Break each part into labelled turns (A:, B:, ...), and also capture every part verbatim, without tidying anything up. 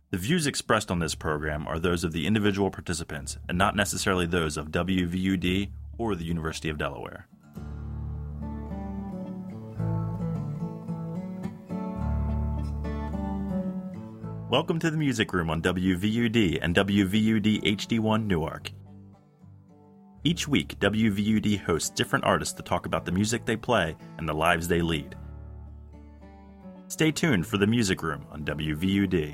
A: The views expressed on this program are those of the individual participants and not necessarily those of W V U D or the University of Delaware. Welcome to the Music Room on W V U D and W V U D H D one Newark. Each week, W V U D hosts different artists to talk about the music they play and the lives they lead. Stay tuned for the Music Room on W V U D.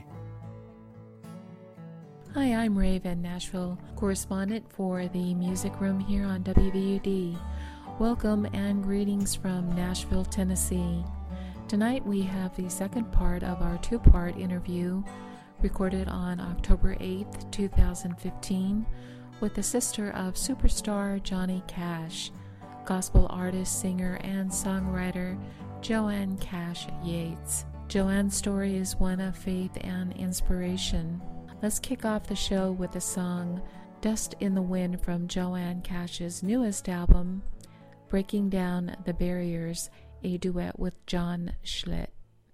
B: Hi, I'm Raven, Nashville correspondent for the Music Room here on W V U D. Welcome and greetings from Nashville, Tennessee. Tonight we have the second part of our two-part interview recorded on October eighth, twenty fifteen with the sister of superstar Johnny Cash, gospel artist, singer, and songwriter Joanne Cash Yates. Joanne's story is one of faith and inspiration. Let's kick off the show with the song Dust in the Wind from Joanne Cash's newest album, Breaking Down the Barriers, a duet with John Schlitt.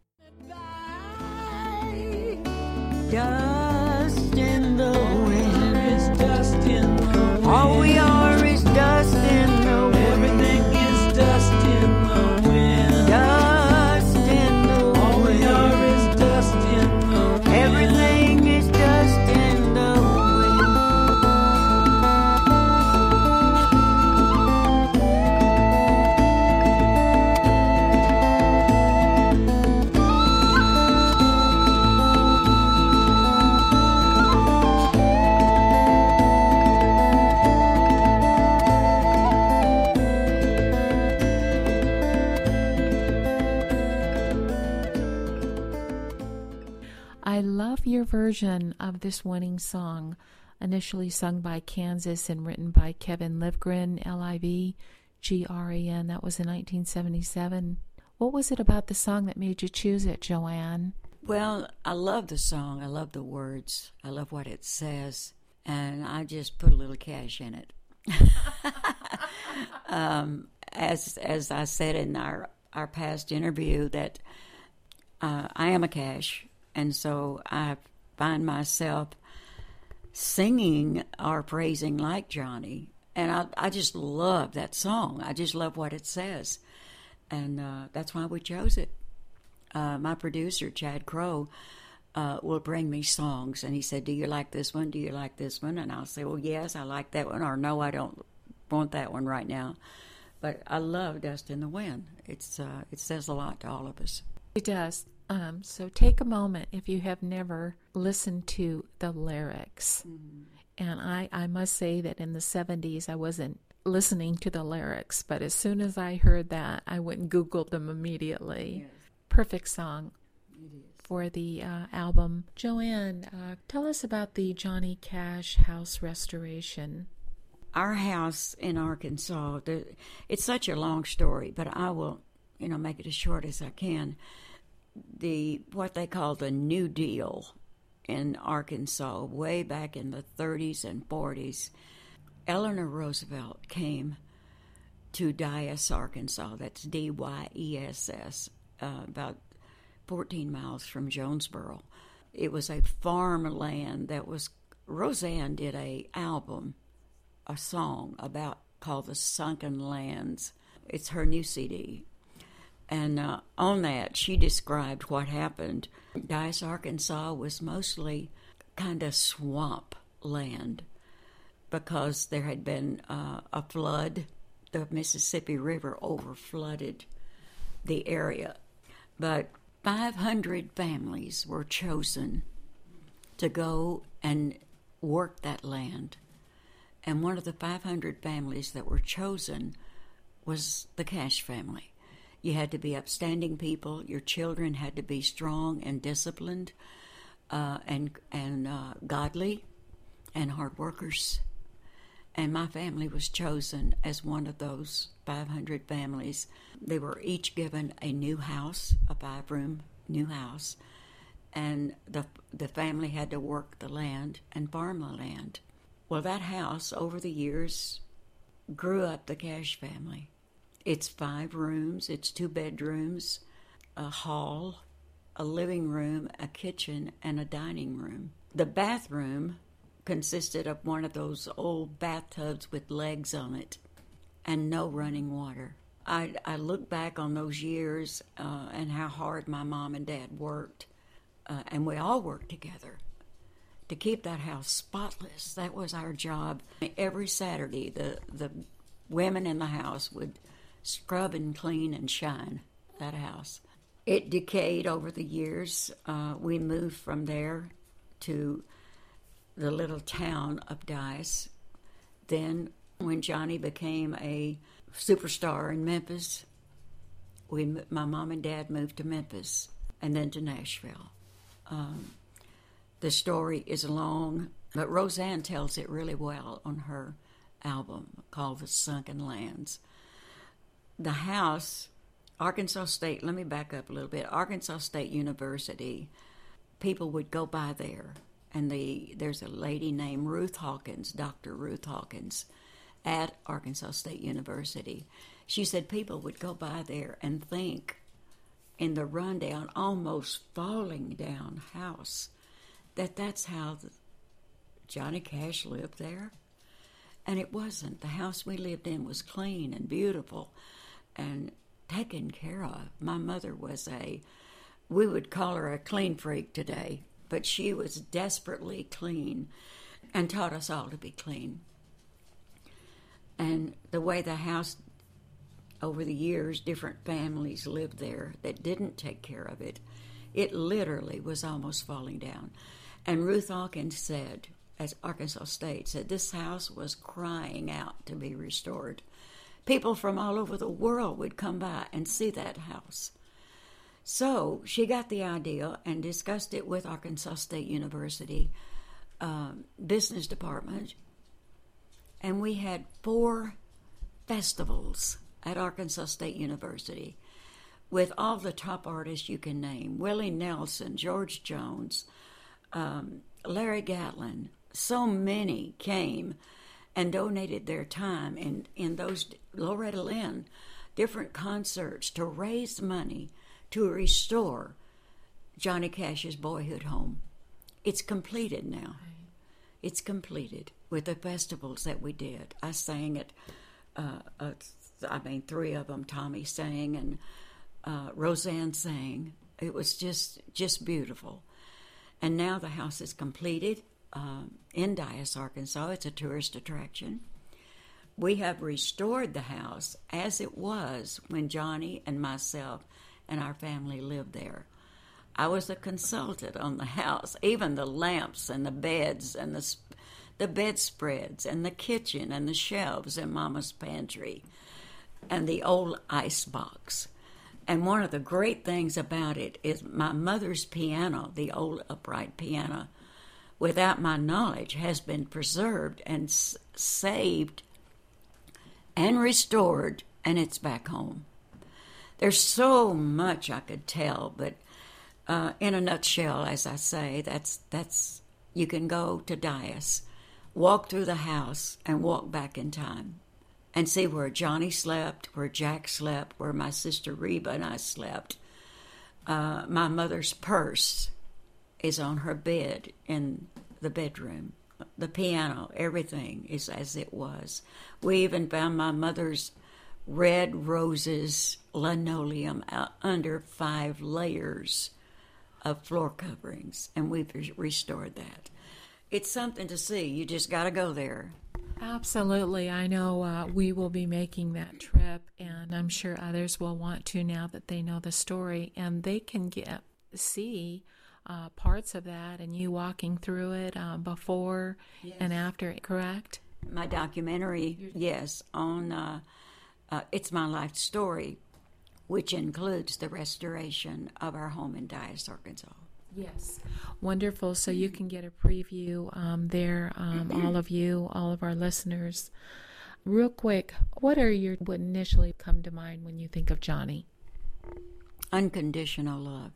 C: Dust in the wind. Is dust in the wind. All we are is dust in the wind. Everything is dust in the wind. Dust in the wind. All we are is dust in the wind. Everything is dust in the
B: I love your version of this winning song, initially sung by Kansas and written by Kevin Livgren, L I V G R E N. That was in nineteen seventy-seven. What was it about the song that made you choose it, Joanne?
C: Well, I love the song. I love the words. I love what it says. And I just put a little cash in it. um, as as I said in our, our past interview, that uh, I am a Cash. And so I find myself singing or praising like Johnny. And I, I just love that song. I just love what it says. And uh, that's why we chose it. Uh, my producer, Chad Crow, uh, will bring me songs. And he said, do you like this one? Do you like this one? And I'll say, well, yes, I like that one. Or no, I don't want that one right now. But I love Dust in the Wind. It's uh, it says a lot to all of us.
B: It does. Um, so take a moment if you have never listened to the lyrics. Mm-hmm. And I, I must say that in the seventies, I wasn't listening to the lyrics, but as soon as I heard that, I went and Googled them immediately. Yes. Perfect song for the uh, album. Joanne, uh, tell us about the Johnny Cash house restoration.
C: Our house in Arkansas, the, it's such a long story, but I will, you know, make it as short as I can. The what they call the New Deal in Arkansas, way back in the thirties and forties, Eleanor Roosevelt came to Dyess, Arkansas. That's D Y E S S, uh, about fourteen miles from Jonesboro. It was a farmland that was. Roseanne did a album, a song about called "The Sunken Lands." It's her new C D. And uh, on that, she described what happened. Dyess, Arkansas was mostly kind of swamp land because there had been uh, a flood. The Mississippi River overflooded the area. But five hundred families were chosen to go and work that land. And one of the five hundred families that were chosen was the Cash family. You had to be upstanding people. Your children had to be strong and disciplined uh, and and uh, godly and hard workers. And my family was chosen as one of those five hundred families. They were each given a new house, a five-room new house, and the the family had to work the land and farm the land. Well, that house, over the years, grew up the Cash family. It's five rooms, it's two bedrooms, a hall, a living room, a kitchen, and a dining room. The bathroom consisted of one of those old bathtubs with legs on it and no running water. I, I look back on those years uh, and how hard my mom and dad worked, uh, and we all worked together to keep that house spotless. That was our job. Every Saturday, the, the women in the house would scrub and clean and shine that house. It decayed over the years. Uh, we moved from there to the little town of Dyess. Then, when Johnny became a superstar in Memphis, we, my mom and dad moved to Memphis and then to Nashville. Um, The story is long, but Roseanne tells it really well on her album called The Sunken Lands. The house, Arkansas State, let me back up a little bit. Arkansas State University, people would go by there, and the there's a lady named Ruth Hawkins, Doctor Ruth Hawkins, at Arkansas State University. She said people would go by there and think in the rundown, almost falling down house, that that's how the, Johnny Cash lived there. And it wasn't. The house we lived in was clean and beautiful and taken care of. My mother was a, we would call her a clean freak today, but she was desperately clean and taught us all to be clean. And the way the house, over the years, different families lived there that didn't take care of it, it literally was almost falling down. And Ruth Hawkins said, as Arkansas State, said this house was crying out to be restored. People from all over the world would come by and see that house. So she got the idea and discussed it with Arkansas State University um, business department. And we had four festivals at Arkansas State University with all the top artists you can name. Willie Nelson, George Jones, um, Larry Gatlin. So many came and donated their time in, in those, Loretta Lynn, different concerts to raise money to restore Johnny Cash's boyhood home. It's completed now. It's completed with the festivals that we did. I sang it, uh, uh, I mean, three of them. Tommy sang and uh, Roseanne sang. It was just just beautiful. And now the house is completed um, in Dyess, Arkansas. It's a tourist attraction. We have restored the house as it was when Johnny and myself and our family lived there. I was a consultant on the house, even the lamps and the beds and the the bedspreads and the kitchen and the shelves in Mama's pantry and the old ice box. And one of the great things about it is my mother's piano, the old upright piano, without my knowledge, has been preserved and s- saved and restored, and it's back home. There's so much I could tell, but uh, in a nutshell, as I say, that's that's you can go to Dyess, walk through the house, and walk back in time and see where Johnny slept, where Jack slept, where my sister Reba and I slept. Uh, my mother's purse is on her bed in the bedroom. The piano, everything is as it was. We even found my mother's red roses linoleum out under five layers of floor coverings, and we've restored that. It's something to see. You just got to go there.
B: Absolutely. I know uh, we will be making that trip, and I'm sure others will want to now that they know the story, and they can get see uh, parts of that and you walking through it uh, before yes. and after, correct?
C: My documentary, yes, on uh, uh, It's My Life Story, which includes the restoration of our home in Dyess, Arkansas.
B: Yes. Wonderful. So you can get a preview um, there, um, all of you, all of our listeners. Real quick, what are your, what initially come to mind when you think of Johnny?
C: Unconditional love.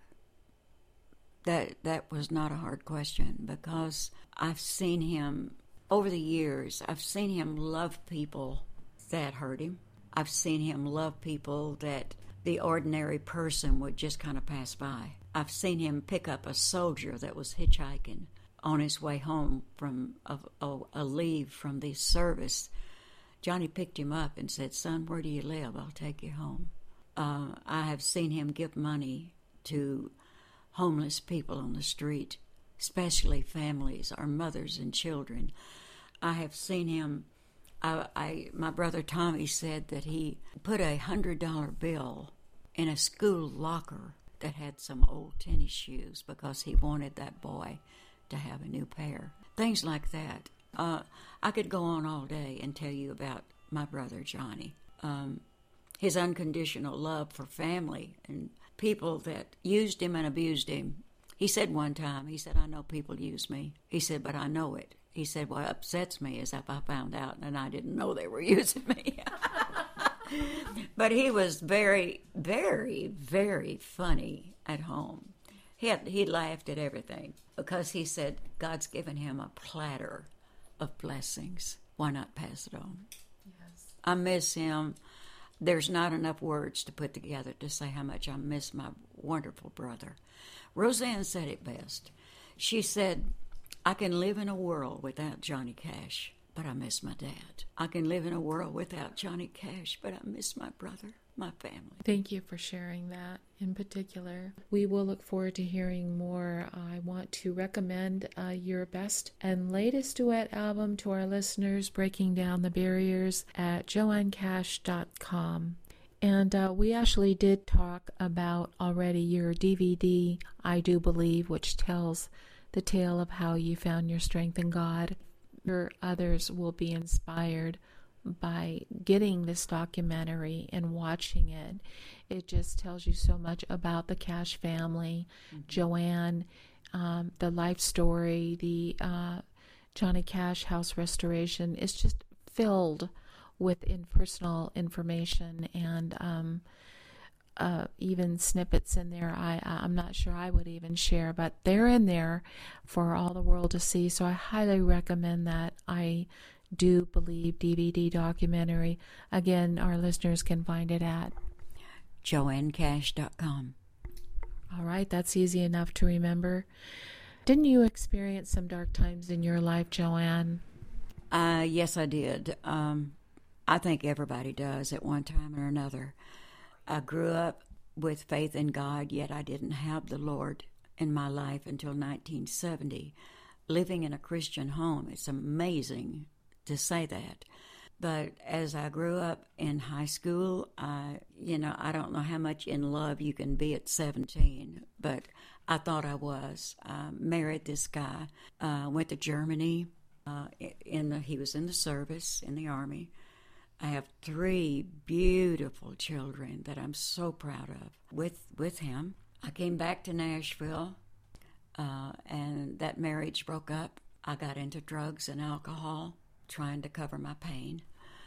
C: That that was not a hard question because I've seen him, over the years, I've seen him love people that hurt him. I've seen him love people that the ordinary person would just kind of pass by. I've seen him pick up a soldier that was hitchhiking on his way home from a, a, a leave from the service. Johnny picked him up and said, "Son, where do you live? I'll take you home." Uh, I have seen him give money to homeless people on the street, especially families or mothers and children. I have seen him, I, I my brother Tommy said that he put a hundred dollar bill in a school locker that had some old tennis shoes because he wanted that boy to have a new pair. Things like that. Uh, I could go on all day and tell you about my brother Johnny. Um, his unconditional love for family and people that used him and abused him. He said one time, he said, "I know people use me." He said, "But I know it." He said, "What upsets me is if I found out and I didn't know they were using me." But he was very, very, very funny at home. He had, he laughed at everything because he said God's given him a platter of blessings. Why not pass it on? Yes. I miss him. There's not enough words to put together to say how much I miss my wonderful brother. Roseanne said it best. She said, "I can live in a world without Johnny Cash, but I miss my dad. I can live in a world without Johnny Cash, but I miss my brother, my family."
B: Thank you for sharing that in particular. We will look forward to hearing more. I want to recommend uh, your best and latest duet album to our listeners, Breaking Down the Barriers, at joanne cash dot com. And uh, we actually did talk about already your D V D, I Do Believe, which tells the tale of how you found your strength in God. Your others will be inspired by getting this documentary and watching it. It just tells you so much about the Cash family, mm-hmm. Joanne, um, the life story, the uh, Johnny Cash house restoration. It's just filled with in personal information and um, uh, even snippets in there I, I'm not sure I would even share, but they're in there for all the world to see. So I highly recommend that I Do Believe D V D documentary. Again, our listeners can find it at
C: joanne cash dot com.
B: All right, that's easy enough to remember. Didn't you experience some dark times in your life, Joanne?
C: Uh, yes, I did. Um, I think everybody does at one time or another. I grew up with faith in God, yet I didn't have the Lord in my life until nineteen seventy. Living in a Christian home, it's amazing to say that. But as I grew up in high school, I, you know, I don't know how much in love you can be at seventeen, but I thought I was. I married this guy, uh, went to Germany. Uh, in the, he was in the service, in the Army. I have three beautiful children that I'm so proud of with with him. I came back to Nashville, uh, and that marriage broke up. I got into drugs and alcohol, trying to cover my pain,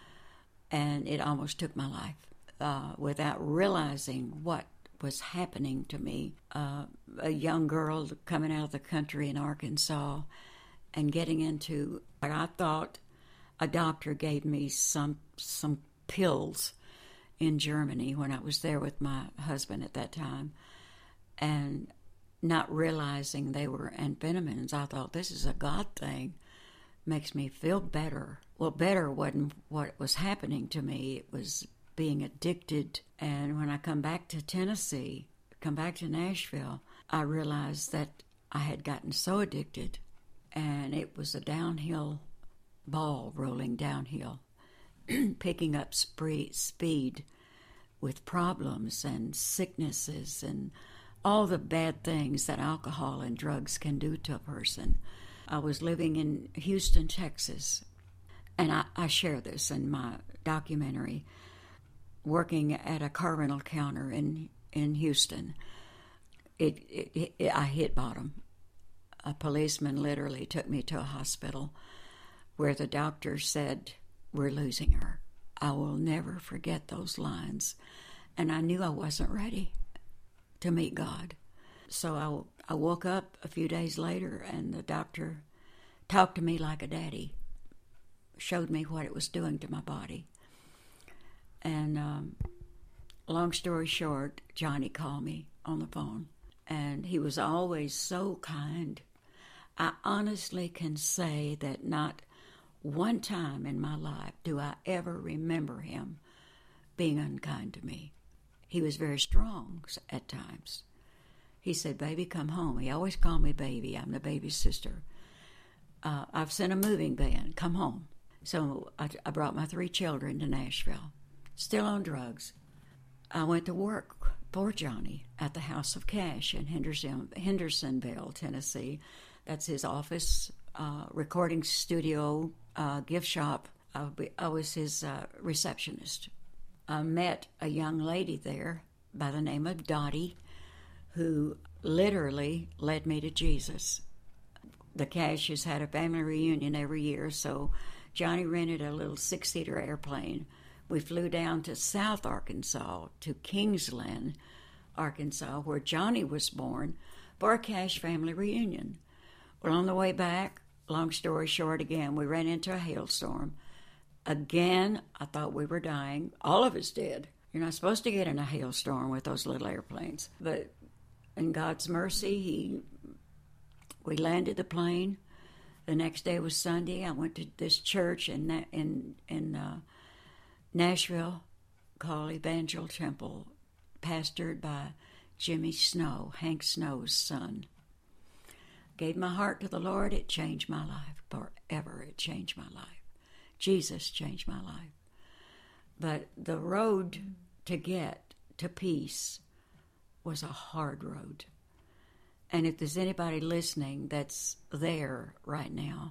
C: and it almost took my life uh, without realizing what was happening to me. Uh, a young girl coming out of the country in Arkansas and getting into what I thought a doctor gave me some some pills in Germany when I was there with my husband at that time, and not realizing they were amphetamines. I thought, this is a God thing. Makes me feel better. Well, better wasn't what was happening to me. It was being addicted. And when I come back to Tennessee, come back to Nashville, I realized that I had gotten so addicted, and it was a downhill ball rolling downhill, picking up spree, speed with problems and sicknesses and all the bad things that alcohol and drugs can do to a person. I was living in Houston, Texas, and I, I share this in my documentary, working at a car rental counter in, in Houston. It, it, it I hit bottom. A policeman literally took me to a hospital where the doctor said, "We're losing her." I will never forget those lines. And I knew I wasn't ready to meet God. So I, I woke up a few days later, and the doctor talked to me like a daddy, showed me what it was doing to my body. And um, long story short, Johnny called me on the phone, and he was always so kind. I honestly can say that not one time in my life do I ever remember him being unkind to me. He was very strong at times. He said, "Baby, come home." He always called me baby. I'm the baby sister. Uh, I've sent a moving van. Come home. So I, I brought my three children to Nashville, still on drugs. I went to work for Johnny at the House of Cash in Henderson, Hendersonville, Tennessee. That's his office, uh, recording studio, uh, gift shop. I, be, I was his uh, receptionist. I met a young lady there by the name of Dottie, who literally led me to Jesus. The Cashes had a family reunion every year, so Johnny rented a little six-seater airplane. We flew down to South Arkansas, to Kingsland, Arkansas, where Johnny was born, for a Cash family reunion. Well, on the way back, long story short again, we ran into a hailstorm. Again, I thought we were dying. All of us did. You're not supposed to get in a hailstorm with those little airplanes. But in God's mercy, he, we landed the plane. The next day was Sunday. I went to this church in in in uh, Nashville called Evangel Temple, pastored by Jimmy Snow, Hank Snow's son. Gave my heart to the Lord. It changed my life forever. It changed my life. Jesus changed my life. But the road to get to peace was a hard road. And if there's anybody listening that's there right now,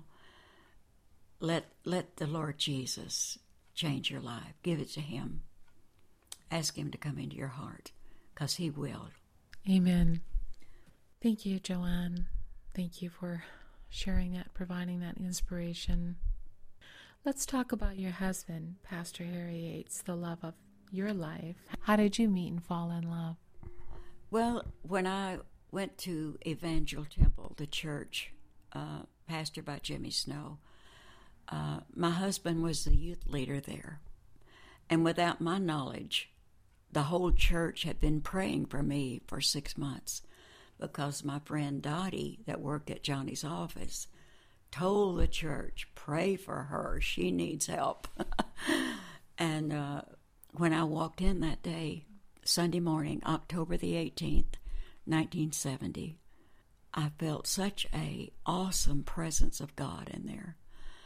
C: let let the Lord Jesus change your life. Give it to him. Ask him to come into your heart, because he will.
B: Amen. Thank you, Joanne. Thank you for sharing that, providing that inspiration. Let's talk about your husband, Pastor Harry Yates, the love of your life. How did you meet and fall in love?
C: Well, when I went to Evangel Temple, the church, uh, pastored by Jimmy Snow, uh, my husband was the youth leader there. And without my knowledge, the whole church had been praying for me for six months because my friend Dottie, that worked at Johnny's office, told the church, pray for her, she needs help. And uh, when I walked in that day, Sunday morning, October the eighteenth, nineteen seventy, I felt such a awesome presence of God in there.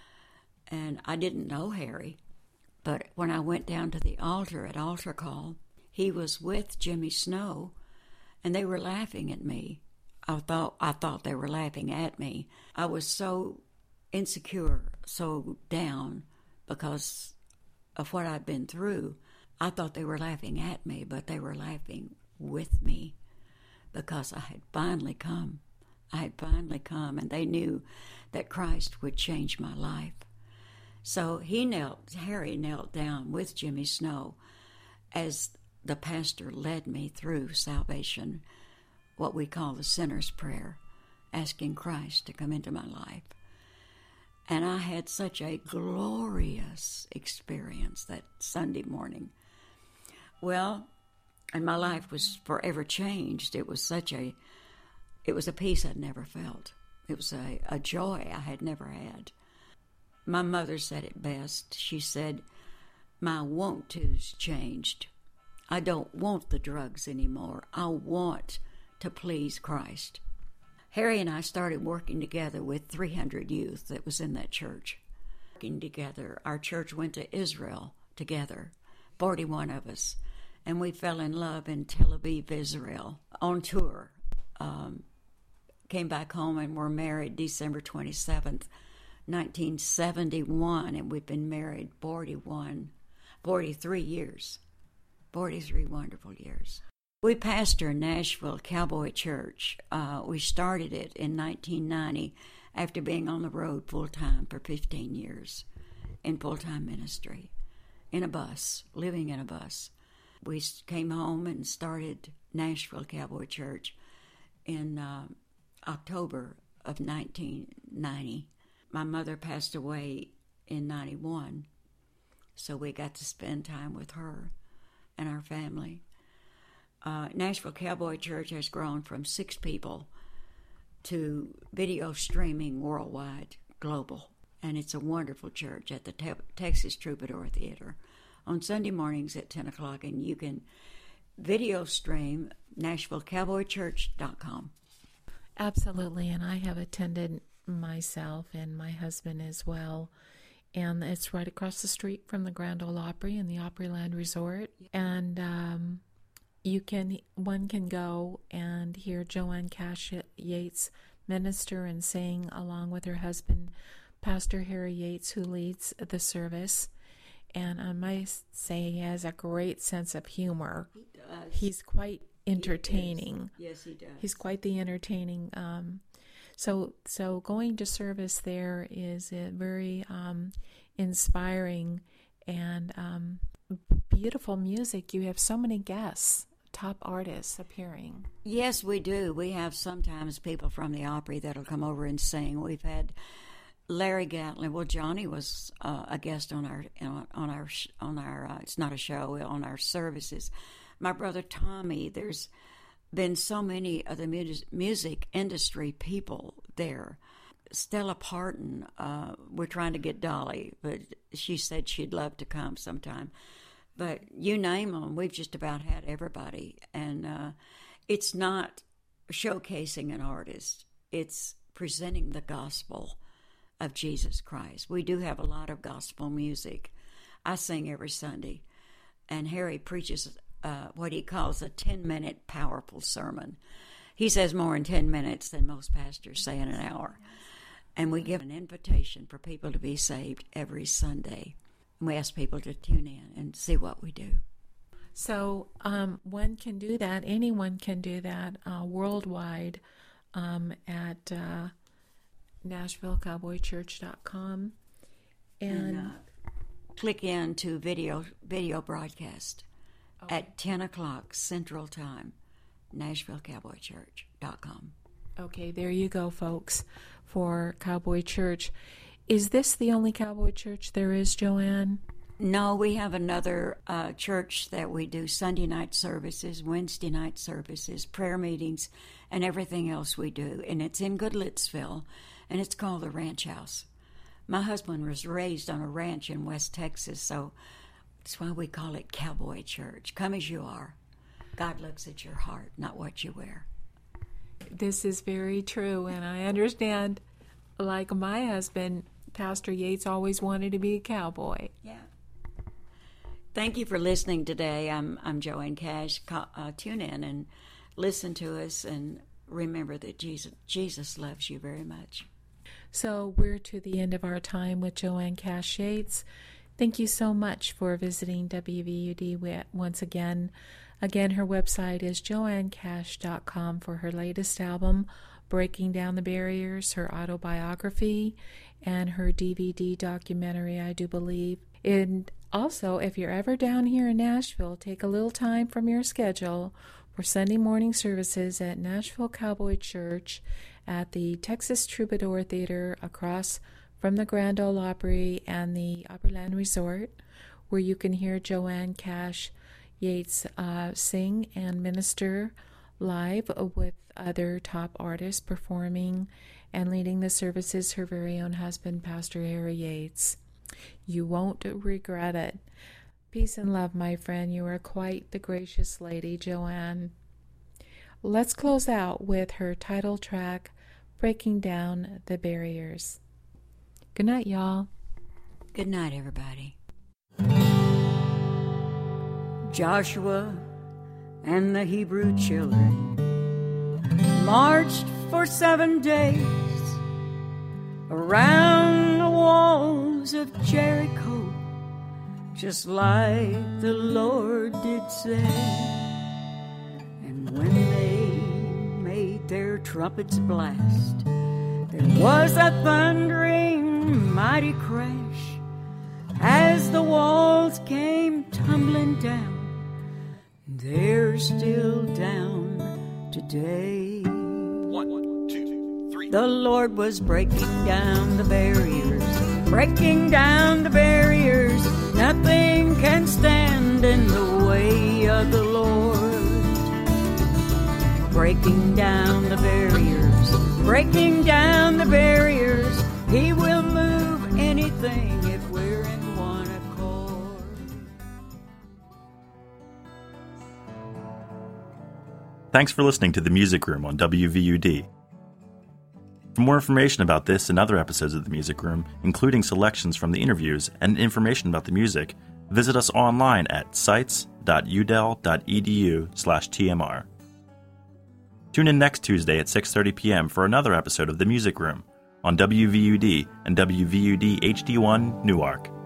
C: And I didn't know Harry, but when I went down to the altar at altar call, he was with Jimmy Snow, and they were laughing at me. I thought I thought they were laughing at me. I was so insecure, so down because of what I'd been through. I thought they were laughing at me, but they were laughing with me because I had finally come. I had finally come, and they knew that Christ would change my life. So he knelt, Harry knelt down with Jimmy Snow as the pastor led me through salvation, what we call the sinner's prayer, asking Christ to come into my life. And I had such a glorious experience that Sunday morning. Well, and my life was forever changed. It was such a, it was a peace I'd never felt. It was a, a joy I had never had. My mother said it best. She said, my want to's changed. I don't want the drugs anymore. I want to please Christ. Harry and I started working together with three hundred youth that was in that church. Working together, our church went to Israel together, forty-one of us, and we fell in love in Tel Aviv, Israel, on tour. Um, came back home and were married December twenty-seventh, nineteen seventy-one, and we've been married forty-one, forty-three years, forty-three wonderful years. We pastor Nashville Cowboy Church. Uh, we started it in nineteen ninety after being on the road full-time for fifteen years in full-time ministry, in a bus, living in a bus. We came home and started Nashville Cowboy Church in uh, October of nineteen ninety. My mother passed away in ninety-one, so we got to spend time with her and our family. uh, Nashville Cowboy Church has grown from six people to video streaming worldwide, global. And it's a wonderful church at the Te- Texas Troubadour Theater on Sunday mornings at ten o'clock. And you can video stream Nashville Cowboy Church dot com.
B: Absolutely, and I have attended myself and my husband as well. And it's right across the street from the Grand Ole Opry and the Opryland Resort. And um, you can, one can go and hear Joanne Cash Yates minister and sing along with her husband, Pastor Harry Yates, who leads the service. And I must say he has a great sense of humor.
C: He does.
B: He's quite entertaining.
C: He yes, he does.
B: He's quite the entertaining. Um, so, so going to service there is a very um, inspiring and um, beautiful music. You have so many guests, top artists appearing.
C: Yes, we do. We have sometimes people from the Opry that'll come over and sing. We've had Larry Gatlin. Well, Johnny was uh, a guest on our on our on our. Uh, it's not a show, on our services. My brother Tommy. There's been so many of the mu- music industry people there. Stella Parton. Uh, we're trying to get Dolly, but she said she'd love to come sometime. But you name them, we've just about had everybody. And uh, it's not showcasing an artist. It's presenting the gospel of Jesus Christ. We do have a lot of gospel music. I sing every Sunday. And Harry preaches uh, what he calls a ten-minute powerful sermon. He says more in ten minutes than most pastors say in an hour. And we give an invitation for people to be saved every Sunday. We ask people to tune in and see what we do.
B: So um, one can do that. Anyone can do that uh, worldwide um, at uh, Nashville Cowboy Church dot com. And,
C: and uh, click into video video broadcast okay. at ten o'clock Central Time, Nashville Cowboy Church dot com.
B: Okay, there you go, folks, for Cowboy Church. Is this the only Cowboy Church there is, Joanne?
C: No, we have another uh, church that we do Sunday night services, Wednesday night services, prayer meetings, and everything else we do. And it's in Goodlettsville, and it's called the Ranch House. My husband was raised on a ranch in West Texas, so that's why we call it Cowboy Church. Come as you are. God looks at your heart, not what you wear.
B: This is very true, and I understand, like my husband, Pastor Yates always wanted to be a cowboy.
C: Yeah. Thank you for listening today. I'm I'm Joanne Cash. Uh, tune in and listen to us, and remember that Jesus Jesus loves you very much.
B: So we're to the end of our time with Joanne Cash Yates. Thank you so much for visiting W V U D once again. Again, her website is joanne cash dot com for her latest album, Breaking Down the Barriers, her autobiography, and her D V D documentary, I do believe. And also, if you're ever down here in Nashville, take a little time from your schedule for Sunday morning services at Nashville Cowboy Church at the Texas Troubadour Theater across from the Grand Ole Opry and the Opryland Resort, where you can hear Joanne Cash Yates uh, sing and minister live with other top artists performing and leading the services, her very own husband, Pastor Harry Yates. You won't regret it. Peace and love, my friend. You are quite the gracious lady, Joanne. Let's close out with her title track, Breaking Down the Barriers. Good night, y'all.
C: Good night, everybody. Joshua and the Hebrew children marched for seven days around the walls of Jericho, just like the Lord did say. And when they made their trumpets blast, there was a thundering mighty crash as the walls came tumbling down. They're still down today.
D: One, two, three.
C: The Lord was breaking down the barriers, breaking down the barriers. Nothing can stand in the way of the Lord. breaking down the barriers, breaking down the barriers. He will move anything if we're in one accord.
A: Thanks for listening to The Music Room on W V U D. For more information about this and other episodes of The Music Room, including selections from the interviews and information about the music, visit us online at sites dot u d e l dot e d u slash t m r. Tune in next Tuesday at six thirty p.m. for another episode of The Music Room on W V U D and W V U D H D one Newark.